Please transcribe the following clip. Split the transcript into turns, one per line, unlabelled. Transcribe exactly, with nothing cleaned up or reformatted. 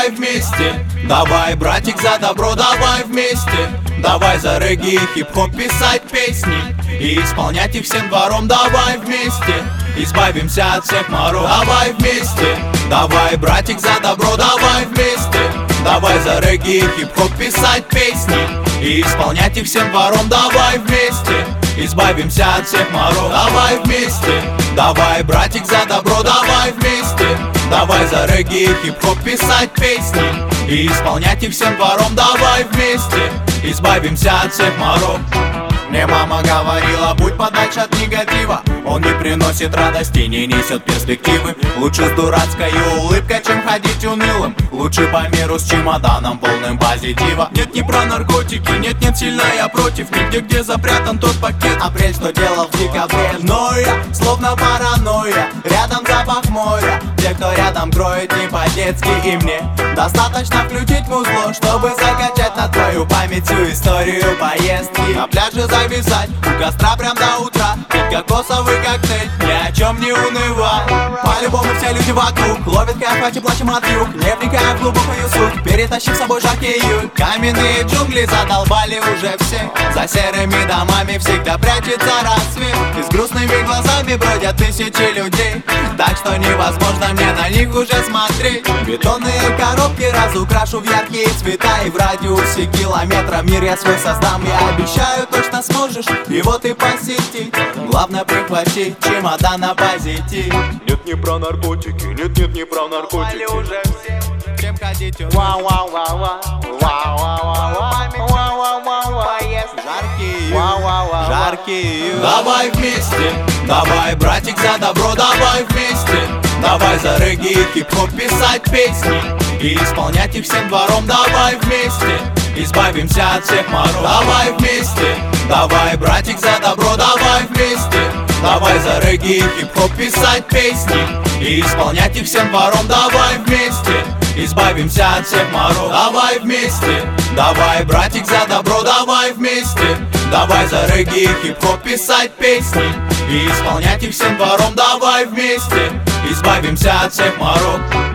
давай вместе. Давай, братик, за добро, давай вместе. Давай за регги и хип-хоп писать песни и исполнять их всем двором, давай вместе. Избавимся от всех моров, давай вместе. Давай, братик, за добро, давай вместе. Давай за регги и хип-хоп писать песни и исполнять их всем двором, давай вместе. Избавимся от всех моров, давай вместе. Давай, братик, за добро, давай вместе. Давай за регги и хип-хоп писать песни и исполнять их всем двором, давай вместе. Избавимся от всех моров. Мне мама говорила, будь подальше от негатива. Он не приносит радости, не несет перспективы. Лучше с дурацкой улыбкой, чем ходить унылым. Лучше по миру с чемоданом полным позитива. Нет, не про наркотики, нет, нет, сильно я против. Нигде, где запрятан тот пакет. Апрель, что делал в декабре. Но я, словно паранойя, рядом запах моря. Те, кто рядом, кроет не по-детски. И мне достаточно включить музло, чтобы закачать на твою память всю историю поездки. На пляже зависать, у костра прям до утра. Пить кокосовый коктейль, ни о чем не унывай. По-любому все люди вокруг ловят кайф, и плачем от юг. Не вникая в глубокую суть, перетащив с собой жаркий июль. Каменные джунгли задолбали уже все. За серыми домами всегда прячется рассвет. И с грустными глазами бродят тысячи людей. Так что невозможно мне на них уже смотреть. Бетонные коробки разукрашу в яркие цвета. И в радиусе километра мир я свой создам. Я обещаю, точно сможешь его ты посетить. Главное прихватить чемодан на позитив.
Нет, не про наркотики, нет, нет, не про наркотики.
Уже все, чем ходить у нас.
Вау, вау, вау, вау, вау, вау, вау, вау, вау, вау.
Жаркий,
Вау, вау, вау,
жаркий. Давай вместе, давай, братик, за добро, давай вместе. Давай за регги и хип-хоп писать песни и исполнять их всем двором, давай вместе. Избавимся от всех моров, давай вместе. Давай, братик, за добро, давай вместе. Давай за регги и хип-хоп писать песни и исполнять их всем двором, давай вместе. Избавимся от всех моров, давай вместе. Давай, братик, за добро, давай вместе. Давай за регги и хип-хоп писать песни и исполнять их всем двором, давай вместе. Избавимся от всех моров.